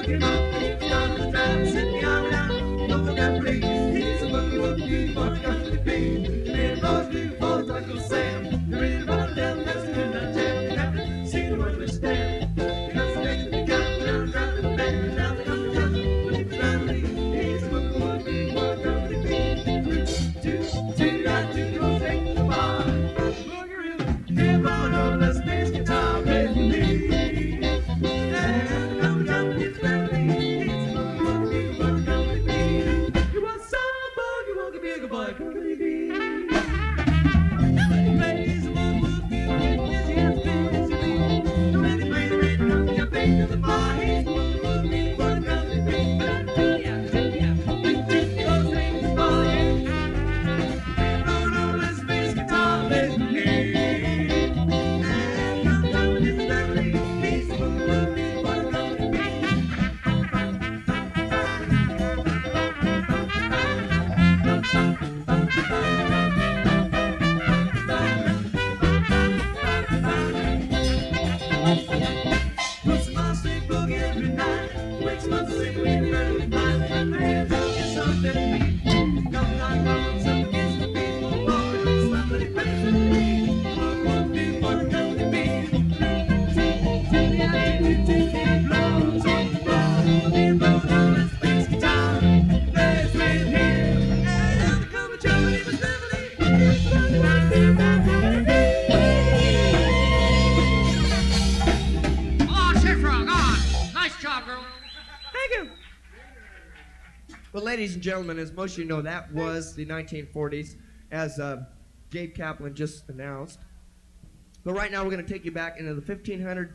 Ladies and gentlemen, as most of you know, that was the 1940s, as Gabe Kaplan just announced. But right now we're going to take you back into the 1500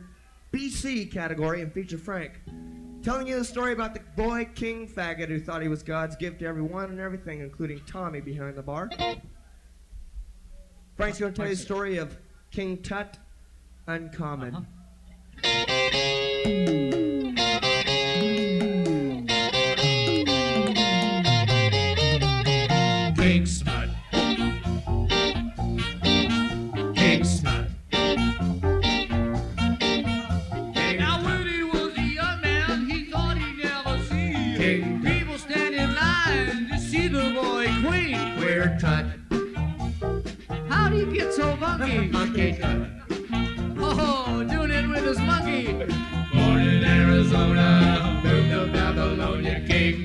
BC category and feature Frank, telling you the story about the boy King Faggot who thought he was God's gift to everyone and everything, including Tommy behind the bar. Frank's going to tell you the story of King Tut Uncommon. King Smut. King Smut. Now when he was a young man, he thought he'd never see King people stand in line to see the boy queen. Where Tut? How'd he get so funky? Monkey Tut. Oh, doing it with his monkey. Born in Arizona, moved to Babylonia, King.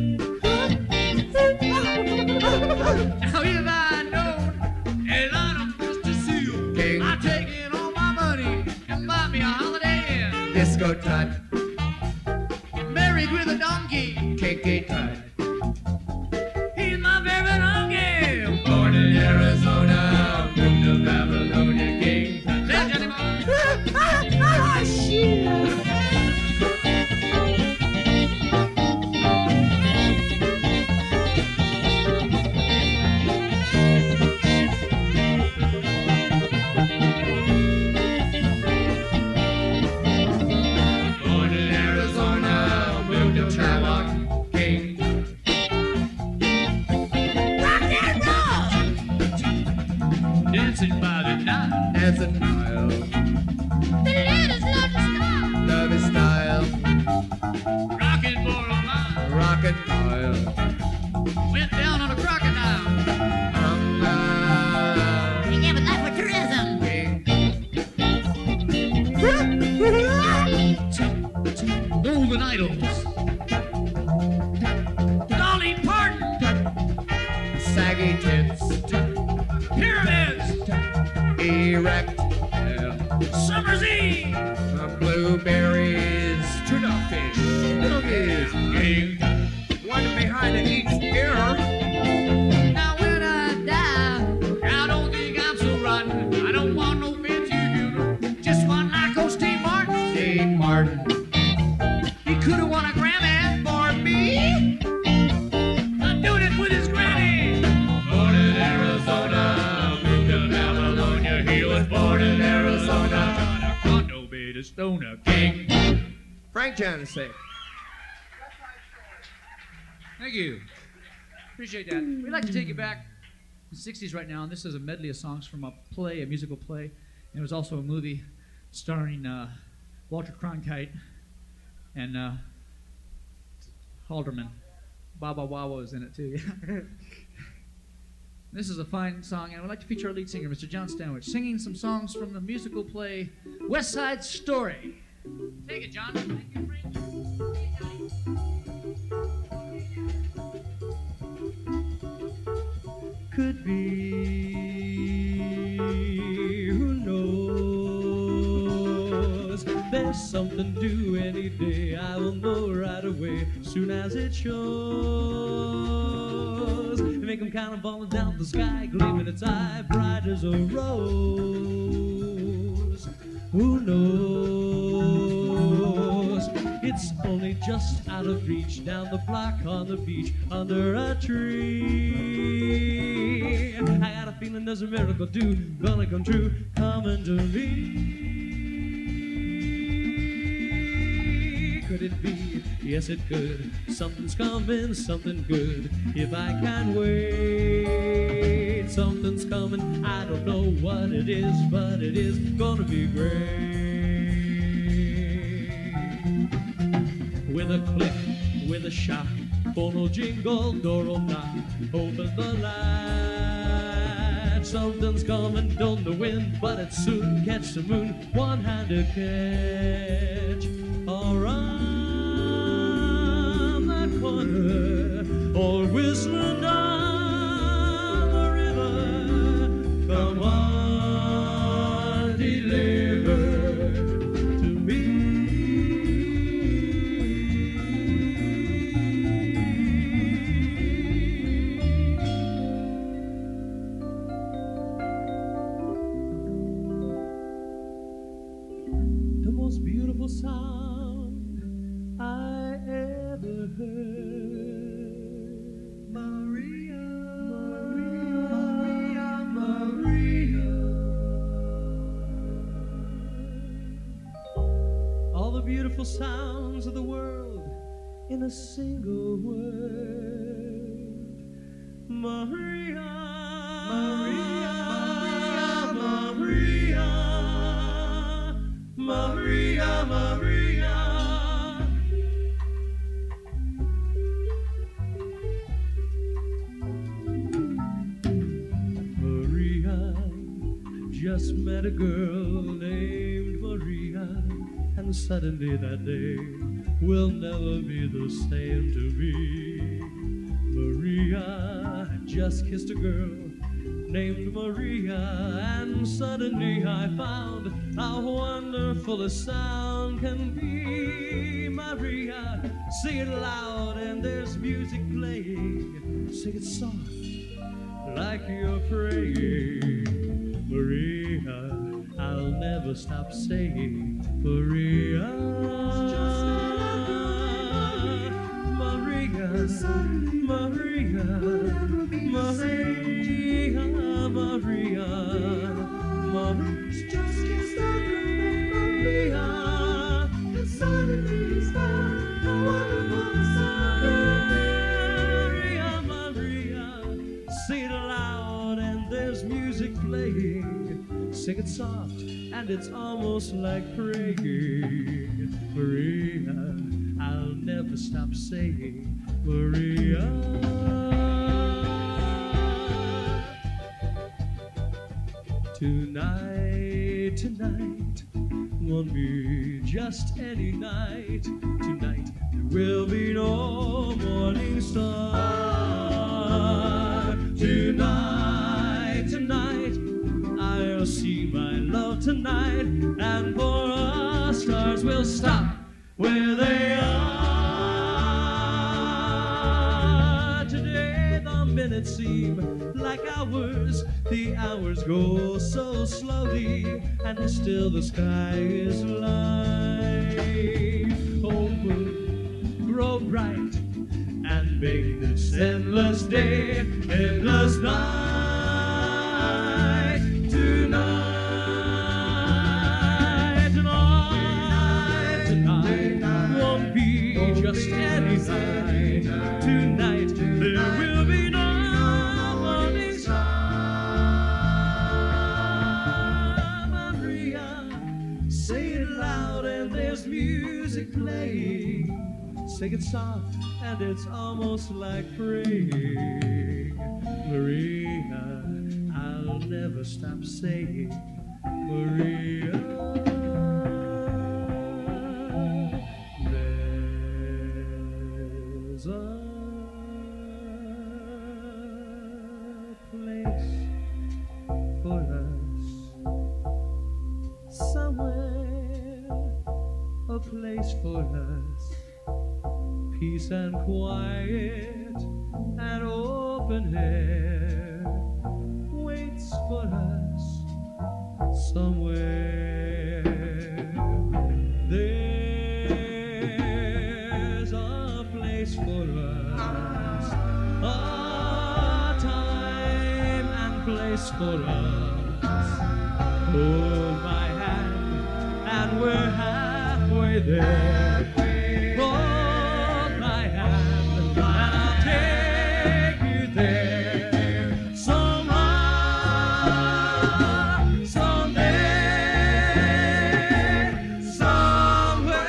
Now if I'd known, and I'm supposed to see you, King. I'd take in all my money and buy me a holiday inn. Disco Tut. Married with a donkey, Kinky Tut. he's my favorite donkey. Born in Arizona, moved to Babylonia, King. Say, Johnny Boy. Oh, shit. Born in Arizona, moved to Sherlock, King. Dancing by the night. Dancing Nile. Love is style. Rocking for a mile. Rockin' Nile. Went down on a crocodile. Yeah, but that's for tourism. Golden Idols. Dolly Parton. Saggy tits. Pyramids. Erect. Summer's Eve. Blueberries. Tuna fish. Cookies. King. One behind each ear. Now when I die, I don't think I'm so rotten. I don't want no fancy funeral. Just one like old Steve Martin. Steve Martin. He could have won a Grammy for me. I'm doing it with his granny. Born in Arizona, moved to Babylonia. He was born in Arizona. Condo bed of stoner. King. Frank Janusik. Thank you. Appreciate that. We'd like to take you back to the 60s right now, and this is a medley of songs from a play, a musical play, and it was also a movie starring Walter Cronkite and Halderman. Baba Wawa is in it too. Yeah. This is a fine song, and I would like to feature our lead singer, Mr. John Stanwich, singing some songs from the musical play West Side Story. Take it, John. Thank you, friend. Could be, who knows? There's something due any day. I will know right away, soon as it shows. Make 'em kind of falling down the sky, gleaming its eye, bright as a rose. Who knows? It's only just out of reach, down the block on the beach, under a tree. I got a feeling there's a miracle due, gonna come true, coming to me. Could it be? Yes, it could. Something's coming, something good. If I can wait, something's coming. I don't know what it is, but it is gonna be great. With a click, with a shock, phone will jingle, door will knock, open the latch. Something's coming, don't know when, but it's soon. Catch the moon, one hand to catch. Around the corner, or whistling down the river. Come on, deliver to me. The most beautiful sound I ever heard. Maria, Maria, Maria, Maria. All the beautiful sounds of the world in a single word. Maria, Maria, Maria, Maria, Maria. Maria, just met a girl named Maria, and suddenly that day will never be the same to me. Maria, just kissed a girl named Maria, and suddenly I found how wonderful a sound can be. Maria, sing it loud and there's music playing. Sing it soft like you're praying. Maria, I'll never stop saying Maria. Maria, Maria, Maria, Maria, Maria, just kissed a girl named Maria, and suddenly he's found a wonderful sound. Maria, Maria, sing it loud and there's music playing. Sing it soft and it's almost like praying. Maria, I'll never stop saying Maria. Tonight, tonight, won't be just any night. Tonight, there will be no morning star. Tonight, tonight, I'll see my love tonight, and for us, stars will stop where they are. Today, the minutes seem like hours. The hours go so slowly, and still the sky is light. Oh, moon, grow bright and make this endless day, endless night. Tonight, tonight, tonight won't be just any night. Tonight there will be no morning star. Maria, say it loud and there's music playing. sing it soft, and it's almost like praying. Maria, I'll never stop saying, Maria. There's a place for us somewhere, a place for us, peace and quiet and open air waits for us somewhere. There's a place for us, a time and place for us. Hold my hand and we're halfway there. Hold my hand and I'll take you there. Somehow, someday, somewhere.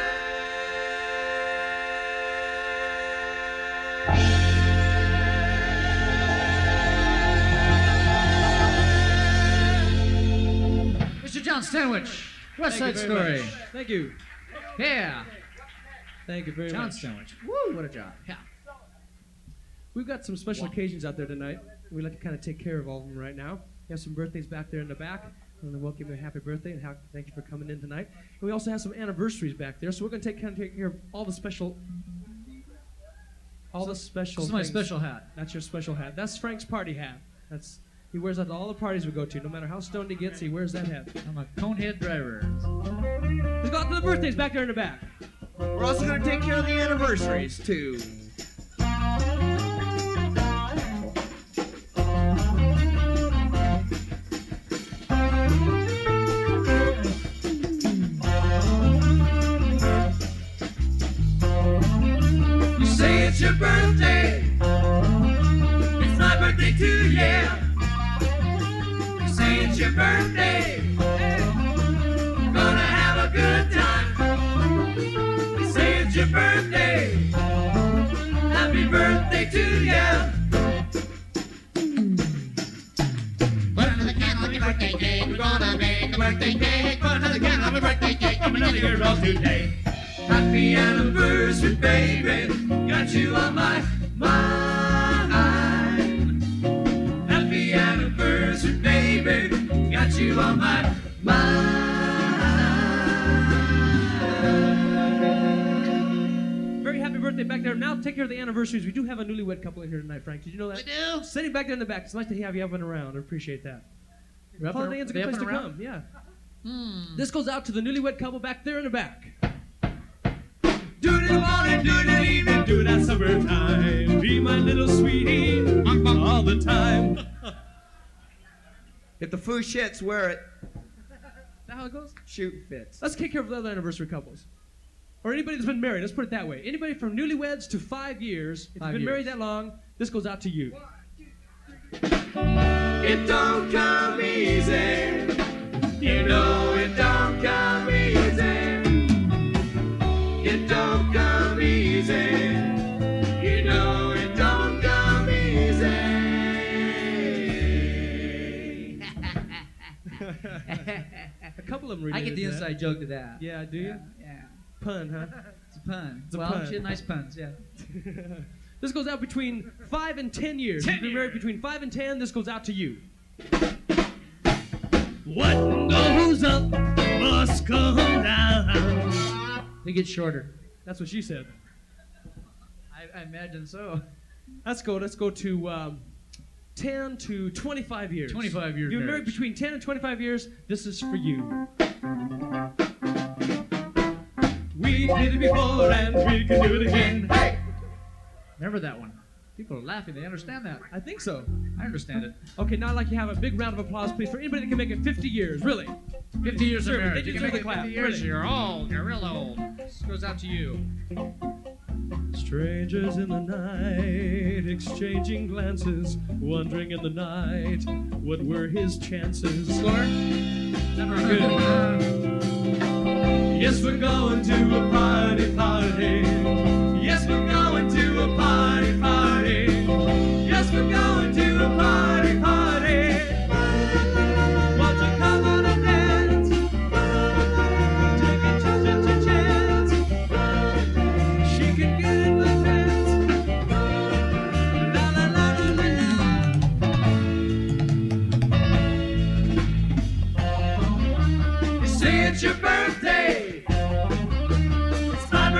Mr. John Stanwich, West Side Thank you very Story. much. Thank you. Yeah. Thank you very John much. Stanwich. Woo, what a job. Yeah. We've got some special occasions out there tonight. We'd like to kind of take care of all of them right now. We have some birthdays back there in the back. I want to welcome you a happy birthday and thank you for coming in tonight. And we also have some anniversaries back there, so we're going to take care of all the special. All the special. This is my things. special hat. That's your special hat. That's Frank's party hat. He wears that to all the parties we go to. No matter how stoned he gets, he wears that hat. I'm a conehead driver. Let's go out to the birthdays back there in the back. We're also going to take care of the anniversaries, too. You say it's your birthday. It's my birthday too, yeah. You say it's your birthday. Gonna have a good time. You say it's your birthday. Happy birthday to ya. Put another candle on your birthday cake. We're gonna make a birthday cake. Put another candle on your birthday cake. I'm another year old today. Happy anniversary, baby. Got you on my mind. Happy anniversary, baby. Got you on my mind. Very happy birthday back there. Now take care of the anniversaries. We do have a newlywed couple in here tonight, Frank. Did you know that? We do? Sitting back there in the back. It's nice to have you up and around. I appreciate that. You're up Holiday and- Inn's a they good up place to and around? come. Yeah. This goes out to the newlywed couple back there in the back. Do it in the morning, do it in the evening, do it at summertime. Be my little sweetie all the time. If the foo shits, wear it. Is that how it goes? Shoot fits. Let's take care of the other anniversary couples. Or anybody that's been married. Let's put it that way. Anybody from newlyweds to 5 years. If 5 you've been years. married that long, this goes out to you. It don't come easy. You know it don't come easy. It don't come easy. You know it don't come easy. A couple of them I get the related to that. inside joke to that. Yeah, do you? Yeah. Pun, huh? It's a pun. It's a well, pun. she had nice puns, yeah. This goes out between 5 and 10 years. If you've been married between 5 and 10, this goes out to you. What goes up must come down. They get shorter. That's what she said. I imagine so. Let's go to 10 to 25 years. 25 years If you've been married marriage. between 10 and 25 years, this is for you. We did it before and we can do it again. Hey! Remember that one. People are laughing. They understand that. I think so. I understand it. Okay, now I'd like you to have a big round of applause, please, for anybody that can make it 50 years. Really. 50 years of Deserve it. marriage. They You can deserve make a it clap. 50 years. Really. You're old. You're real old. This goes out to you. Strangers in the night, exchanging glances, wondering in the night what were his chances. Score? Never good. Yes, we're going to a party. Yes,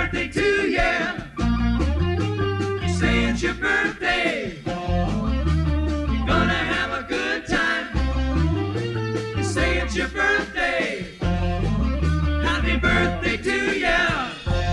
birthday to ya. You say it's your birthday. You're gonna have a good time. You say it's your birthday. Happy birthday to ya.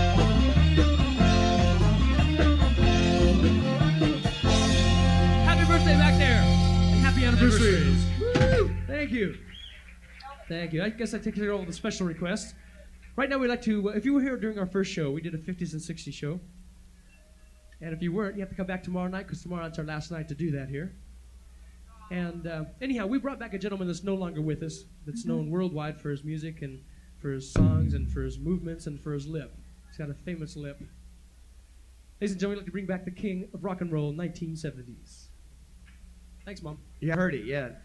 Happy birthday back there. And happy anniversary. Woo! Thank you. Thank you. I guess I take care of all the special requests. Right now, we'd like to, if you were here during our first show, we did a 50s and 60s show. And if you weren't, you have to come back tomorrow night, because tomorrow night's our last night to do that here. And anyhow, we brought back a gentleman that's no longer with us, that's known worldwide for his music and for his songs and for his movements and for his lip. He's got a famous lip. Ladies and gentlemen, we'd like to bring back the king of rock and roll, 1970s. Thanks, Mom. You heard it, yeah.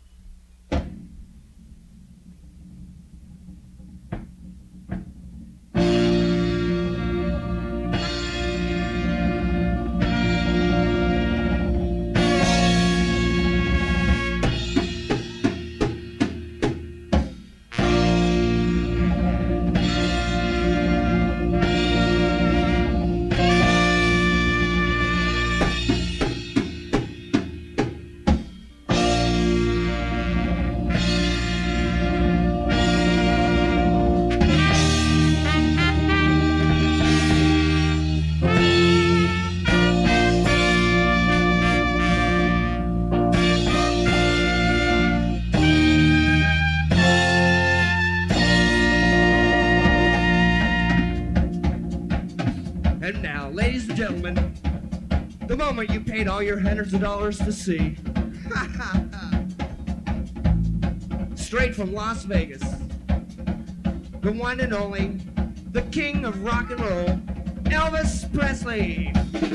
And now, ladies and gentlemen, the moment you paid all your hundreds of dollars to see. Straight from Las Vegas, the one and only, the king of rock and roll, Elvis Presley.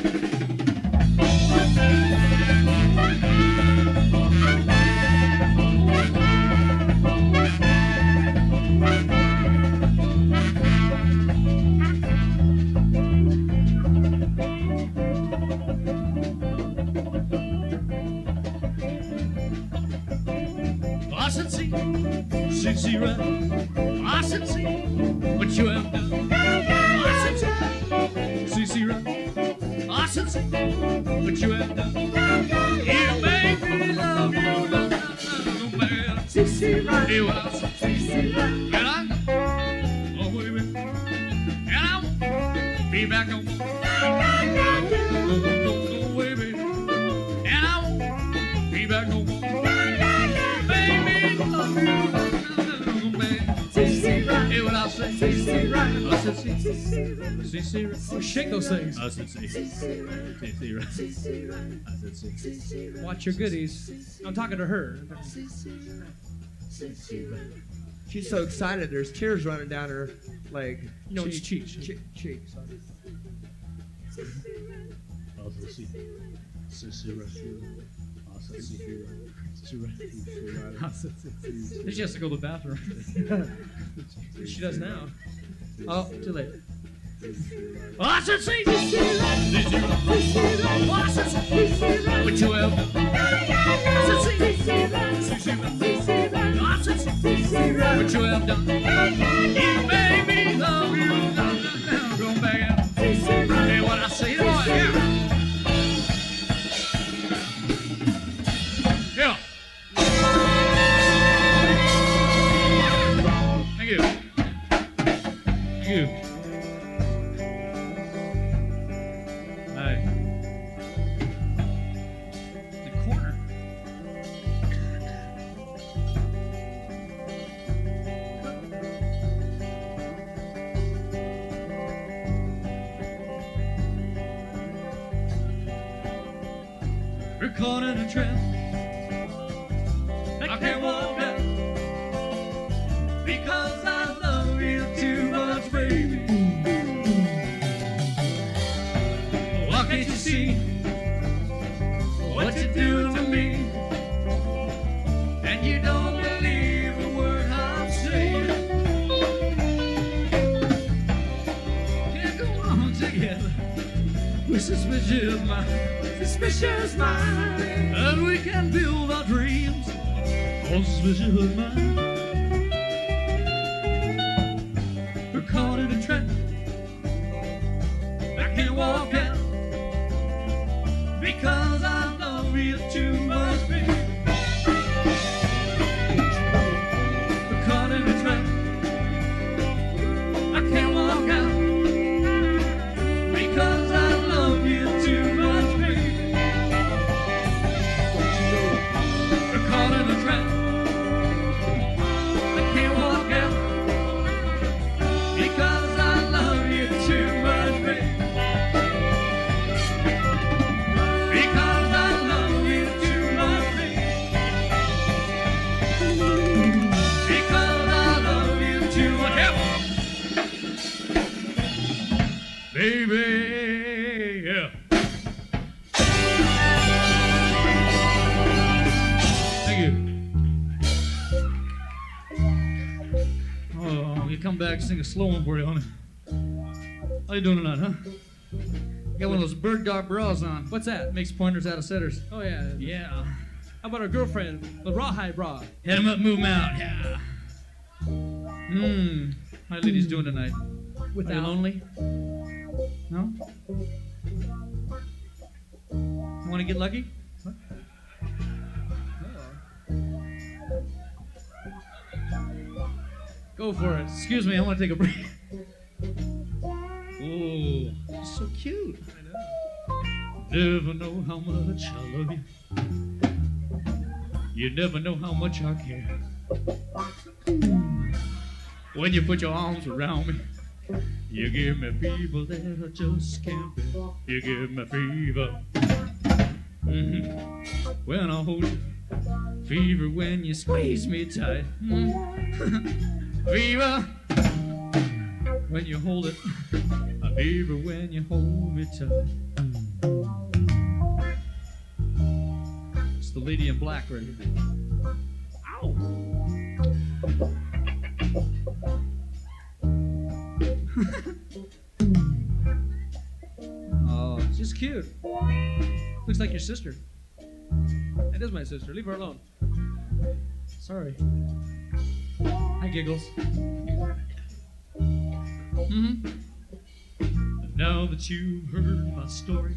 See right, I said see what you have done. I said see right, I said see what you have done. You make me love you, no man. See right, hey, what I said, see right, and I, oh baby, and I won't be back no more. Oh baby, and I won't be back no more. Baby, love you. Hey, what I say? See right. I said see right. Oh, shake those things. I said see right. I said see. Watch your goodies. I'm talking to her. She's so excited, there's tears running down her, like, No, it's cheeks. cheeks. I said see right. I said see right. She has to go to the bathroom. She does now. Oh, too late. I said see right. I said see what you have done. I said see right. I said see what you have done. You made me love you. Now go back out. Hey, what I say, boy, yeah. Yeah. Thank you. Thank you. Hi. The corner. We're caught in a trap. I can't walk out because I love you too much, baby. Why can't you see what you're doing to me? And you don't believe a word I'm saying. Can't go on together with suspicious mind, and we can build our dreams on suspicious mind. We're caught in a trap. can't walk out because I love you too much, baby. We're caught in a trap. I can't walk out because I love you too much, baby. We're caught in a trap. I can't walk out because I love you too much, baby. Because I love you too much, baby. Because I love you too much, baby. Yeah. Thank you. Oh, you come back, sing a slow one for you, honey. How you doing tonight, huh? You got one of those bird dog bras on. What's that? Makes pointers out of setters. Oh, yeah. Yeah. How about our girlfriend, the rawhide bra? Head 'em up, move 'em out. Yeah. How you ladies doing tonight? Are you Without. lonely? No? You want to get lucky? What? Go for it. Excuse me, I want to take a break. Oh, you're so cute. Never know how much I love you. You never know how much I care. When you put your arms around me, you give me fever that I just can't bear. You give me fever. When I hold you, fever when you squeeze me tight. Fever when you hold it, a fever when you hold me tight. It's the Lady in Black right here. Ow! Oh, she's cute. Looks like your sister. That is my sister. Leave her alone. Sorry. Hi, Giggles. And now that you've heard my story,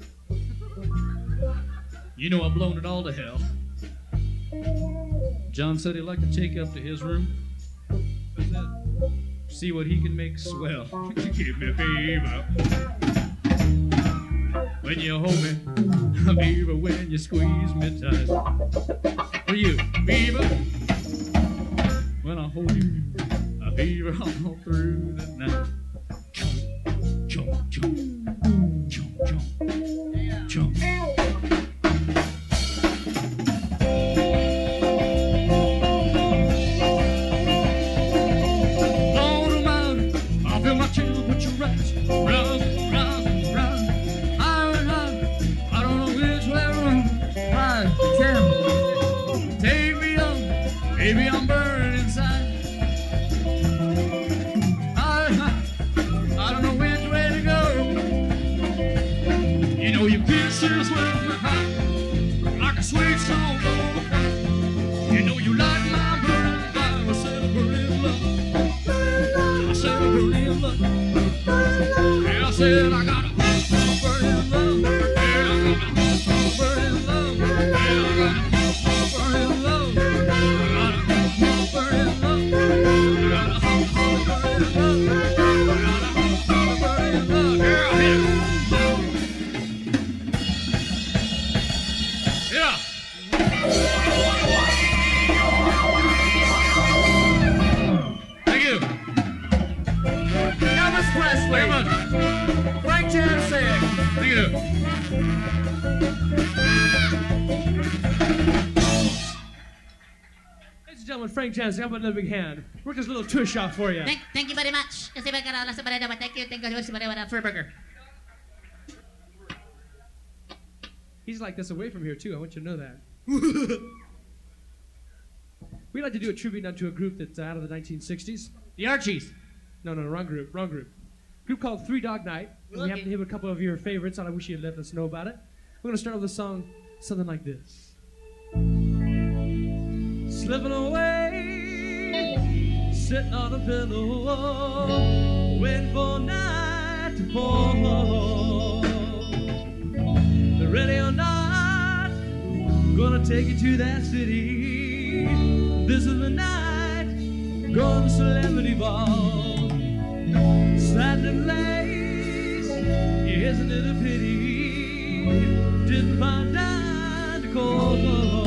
you know I've blown it all to hell. John said he'd like to take you up to his room. What's that? See what he can make swell. Give me fever when you hold me, a fever when you squeeze me tight. For you, fever when I hold you, a fever all through the night. Chomp, chomp, chomp, chomp, chomp, chomp. Baby, I'm burning inside. I don't know which way to go. You know your kisses with me hot, like a sweet song. You know you light my burning fire. I said a burning love. I said a burning love. Yeah, I said I got a burning love. Yeah, I got a burning love. Yeah, I got a burning love. Frank Jansing. Thank you. Ladies and gentlemen, Frank Jansing, how about another big hand? Work this little tush off for you. Thank you very much. Kasi magkakaroon sa barada. Thank you very much. Furburger. He's like this away from here, too. I want you to know that. We'd like to do a tribute now to a group that's out of the 1960s. The Archies. No, wrong group. Group called Three Dog Night. And we happen to hit a couple of your favorites, and I wish you'd let us know about it. We're going to start with a song, something like this. Slipping away, sitting on a pillow, waiting for night to fall. take you to that city. This is the night, going to celebrity ball. Satin lace, isn't it a pity? Didn't find out to call.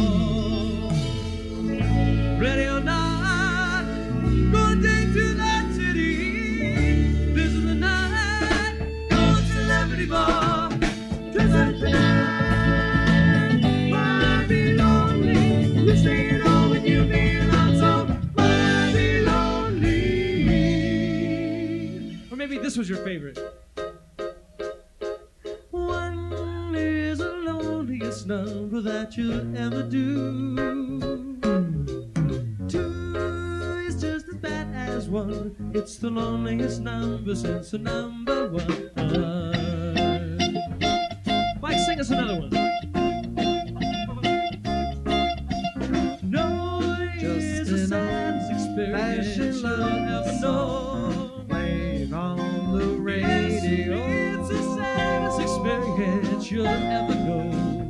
Ready or not, gonna take to that city. This is the night, going to celebrity ball. This is the night, why be lonely? You stay at home when you feel lonesome. Why be lonely? Or maybe this was your favorite. One is the loneliest number that you'll ever do. Two is just as bad as one. It's the loneliest number since the number one. Mike, sing us another one. No is the saddest experience you'll ever know. Playing on the radio. It's the saddest experience you'll ever know.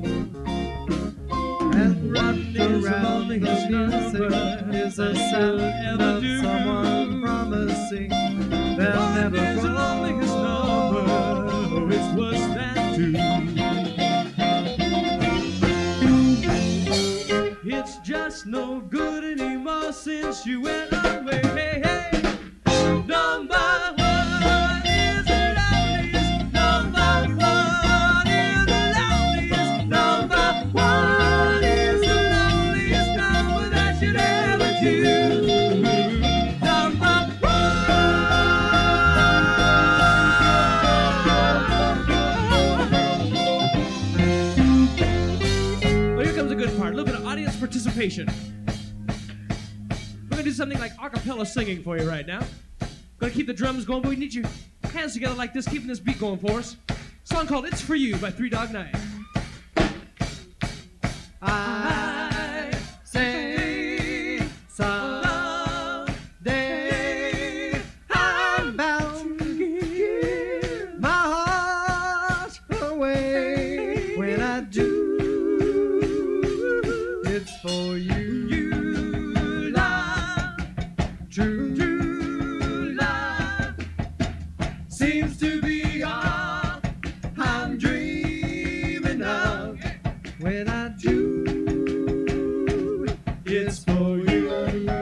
And One wrapped is the around the loneliest music number is a that sound you'll ever of do. someone promising they'll One never is the loneliest number. It's worse than two. It's just no good anymore since you went away. Hey, hey. Number one is the loneliest. Number one is the loneliest. Number one is the loneliest number that you'd ever do. Number one. Well, here comes a good part. A little bit of audience participation. We're gonna do something like a cappella singing for you right now. Gonna keep the drums going, but we need your hands together like this, keeping this beat going for us. Song called It's For You by Three Dog Night. I say someday I'm bound to give my heart away. When I do, it's for you. You love, true love seems to be all I'm dreaming of. When I do, it's for you.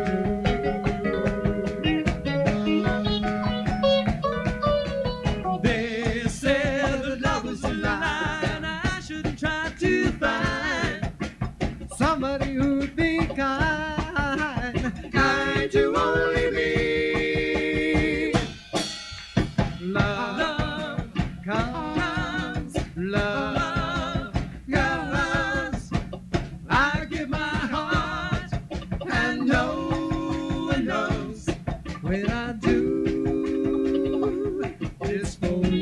They said that love was a lie, and I shouldn't try to find somebody who'd be kind to only me. Love comes, love goes. I give my heart, and no one knows. When I do, it's for you.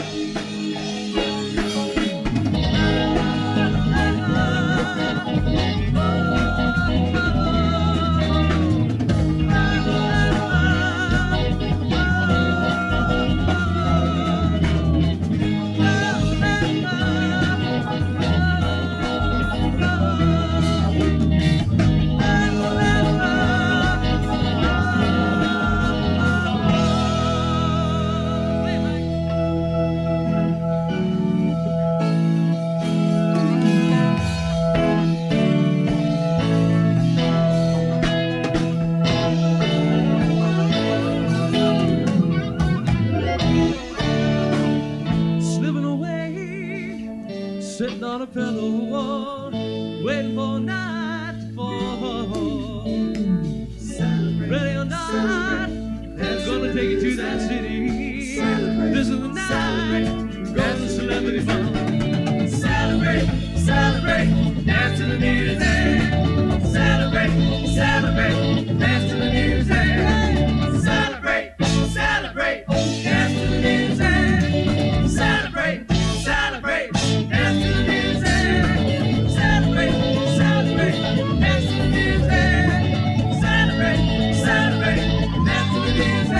Slipping away, sitting on a pillow, waiting for night to fall. Ready or not, it's gonna take you to that city. This is the night, going to celebrity ball. Celebrate, celebrate, dance to the music. Celebrate, celebrate, dance to the music. Celebrate, celebrate, dance to the music. Celebrate, celebrate, dance to the music. Celebrate, celebrate, dance to the music. Celebrate, celebrate, dance to the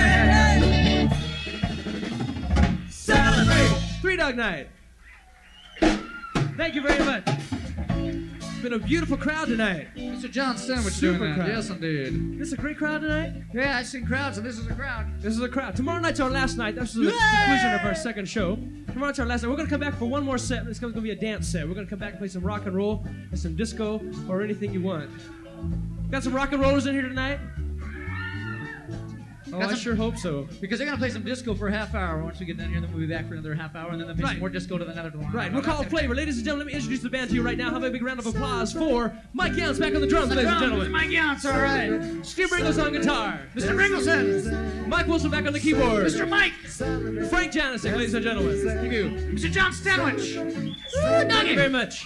music. Celebrate. Three Dog Night. Thank you very much. been a beautiful crowd tonight. Mr. John Stanwich Super doing that. crowd. Yes, indeed. This is a great crowd tonight. Yeah, I've seen crowds, and this is a crowd. This is a crowd. Tomorrow night's our last night. This is the conclusion of our second show. Tomorrow night's our last night. We're going to come back for one more set. It's going to be a dance set. We're going to come back and play some rock and roll and some disco or anything you want. Got some rock and rollers in here tonight? Oh, I sure hope so. Because they're going to play some disco for a half hour. Once we get done here, then we'll be back for another half hour, and then they'll play some more disco to another one. Right, we'll call it Flavor. Ladies and gentlemen, let me introduce the band to you right now. Have a big round of applause for Mike Younts back on the drums, ladies and gentlemen. Mike Younts, all right. Steve Ringles on guitar. Mr. Ringleson. Mike Wilson back on the keyboard. Mr. Mike. Frank Janicek, ladies and gentlemen. Thank you. Mr. John Stanwich. Thank you very much.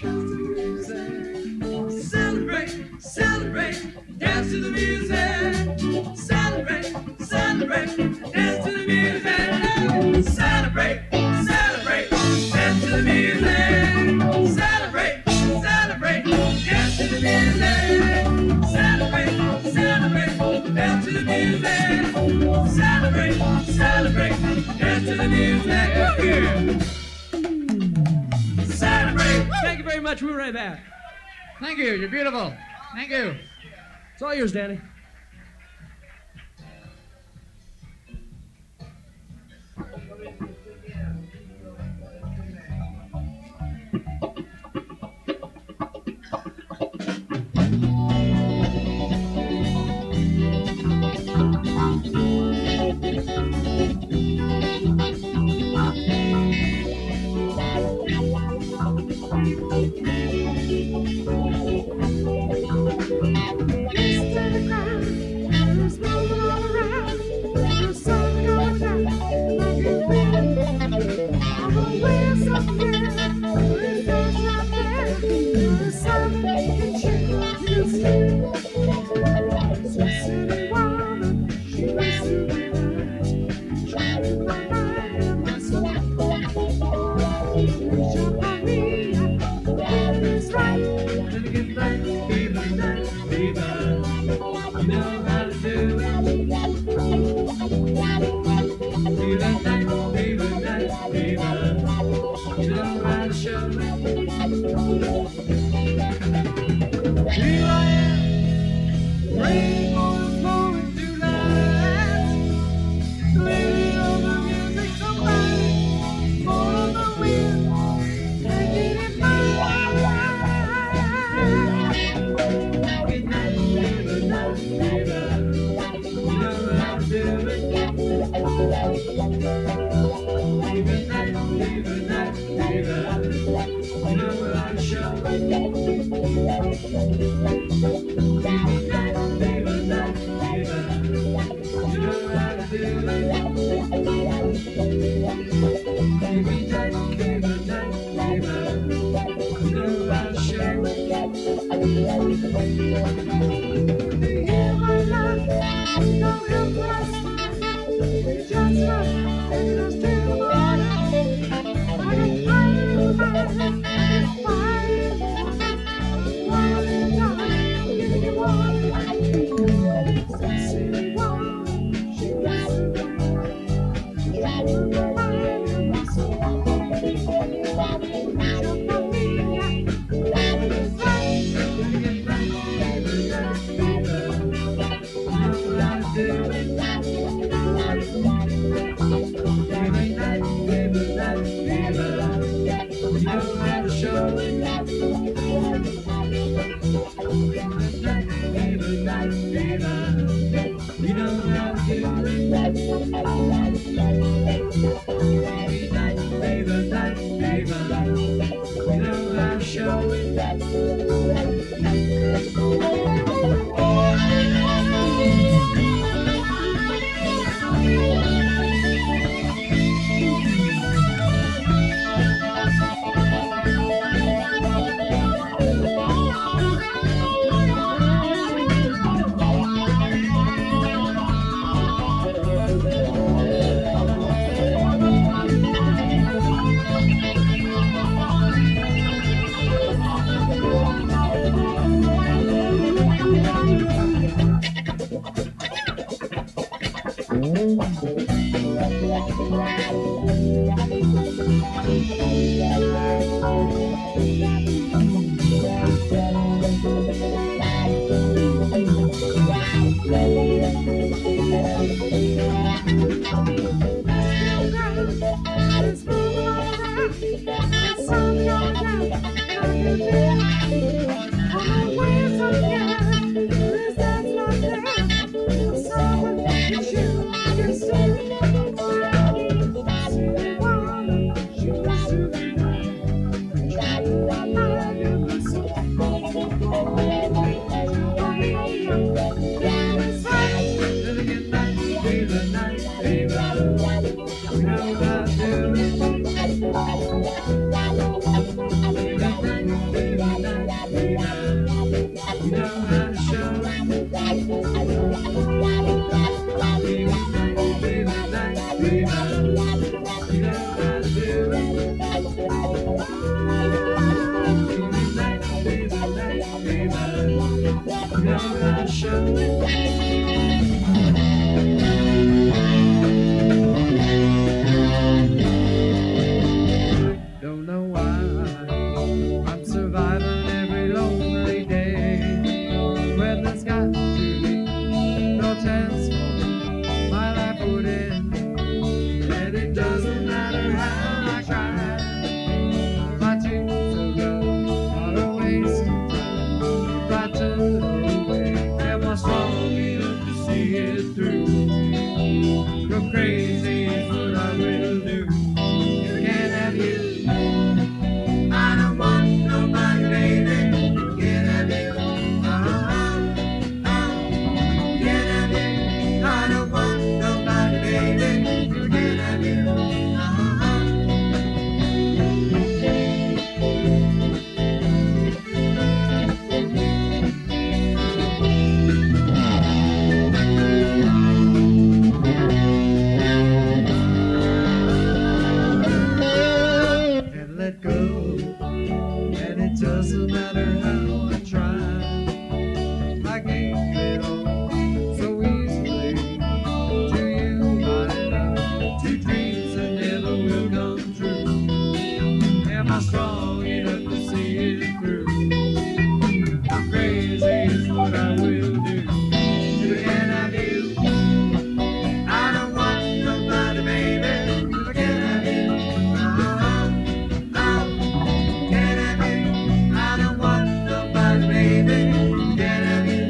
Celebrate, celebrate, dance to the music. Celebrate, celebrate, dance to the music. Celebrate, celebrate, dance to the music. Celebrate, celebrate, dance to the music. Celebrate, celebrate, dance to the music. Celebrate, celebrate, dance to the music. Celebrate. Thank you very much. We'll be right back. Thank you. You're beautiful. Thank you. It's all yours, Danny. Don't know why I'm surviving every lonely day when there's got to be no chance for my life would end. And it doesn't matter how I try, my dreams are gone, are a waste of time. If I turn away, am I strong enough to see it through? Go crazy is what I will do. You can't have you. I don't want nobody, baby. Can't have you. Can't have you. I don't want nobody, baby. You can't have you. And let go. And it doesn't matter how I try. I gave it all so easily to you, my love. To dreams that never will come true. Am I strong enough to see it through? I'm crazy is what I will do. You can't have you. I don't want nobody, baby. You can't have you. Can't have you. I don't want nobody, baby. Can't have you.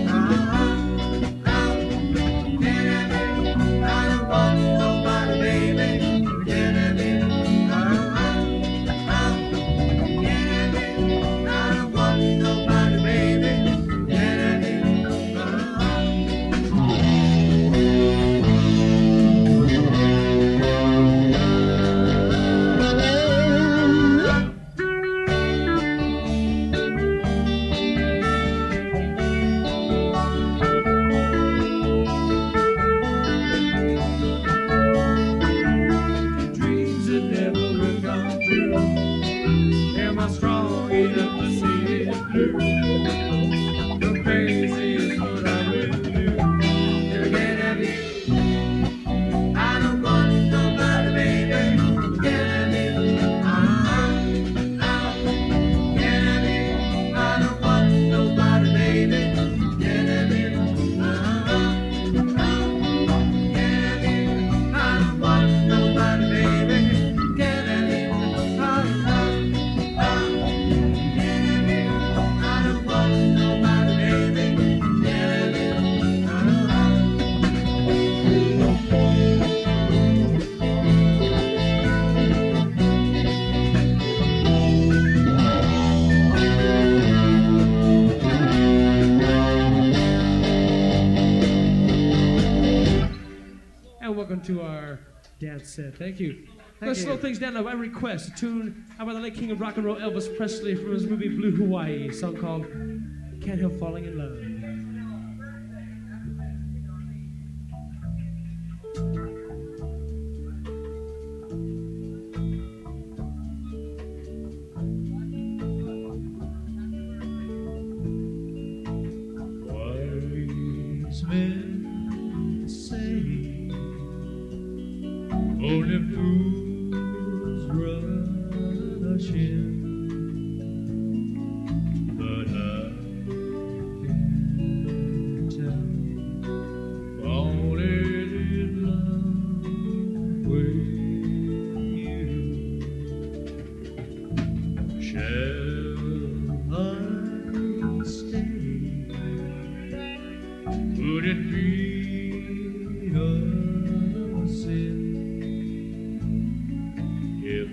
Can't have you. I don't want nobody, baby. Can't have you. Can't have you. I don't want nobody, baby. Can't have you. Dreams that never will come true. Am I strong enough to see it through? Go crazy is what I will do. You can't have you. I don't want nobody, baby. Can't have you. Can't have you. I don't want nobody, baby. Can't have you. Can't have you. I don't want nobody, baby. Can't have you. Can't have you. I don't want nobody, baby. Can't have you. And welcome to our dance set. Thank you. Let's slow things down now. I request a tune out by the late king of rock and roll, Elvis Presley, from his movie Blue Hawaii, a song called Can't Help Falling in Love. Wise men say only fools rush in, but I can tell falling in love with you.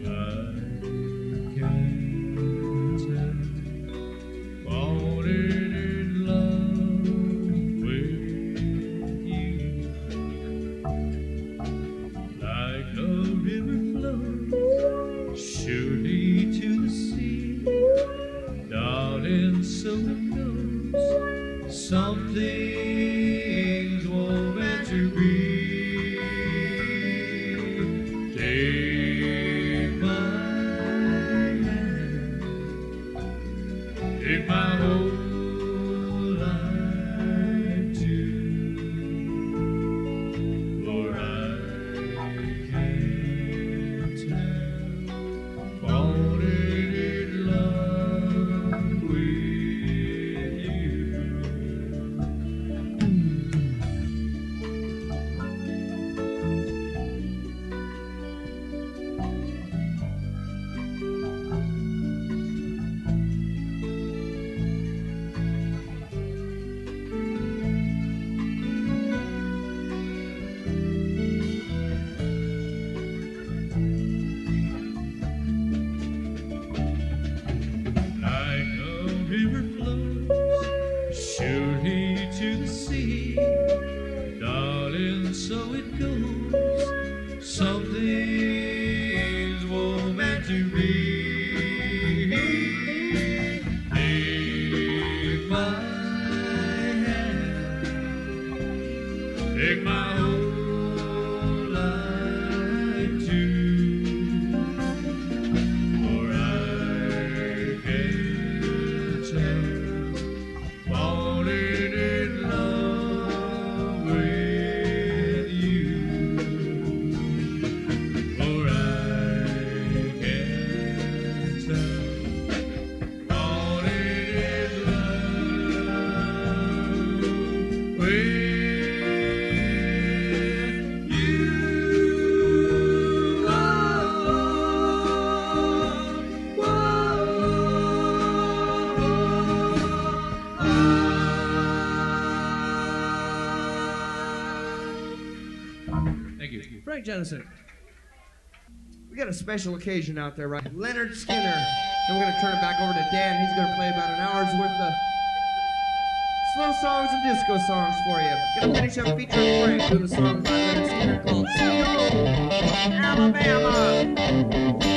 Frank Jennison. We got a special occasion out there, right? Leonard Skinner. And we're going to turn it back over to Dan. He's going to play about an hour's worth of slow songs and disco songs for you. Going to finish up featuring Frank with a song by Leonard Skinner called Sweet Home Alabama.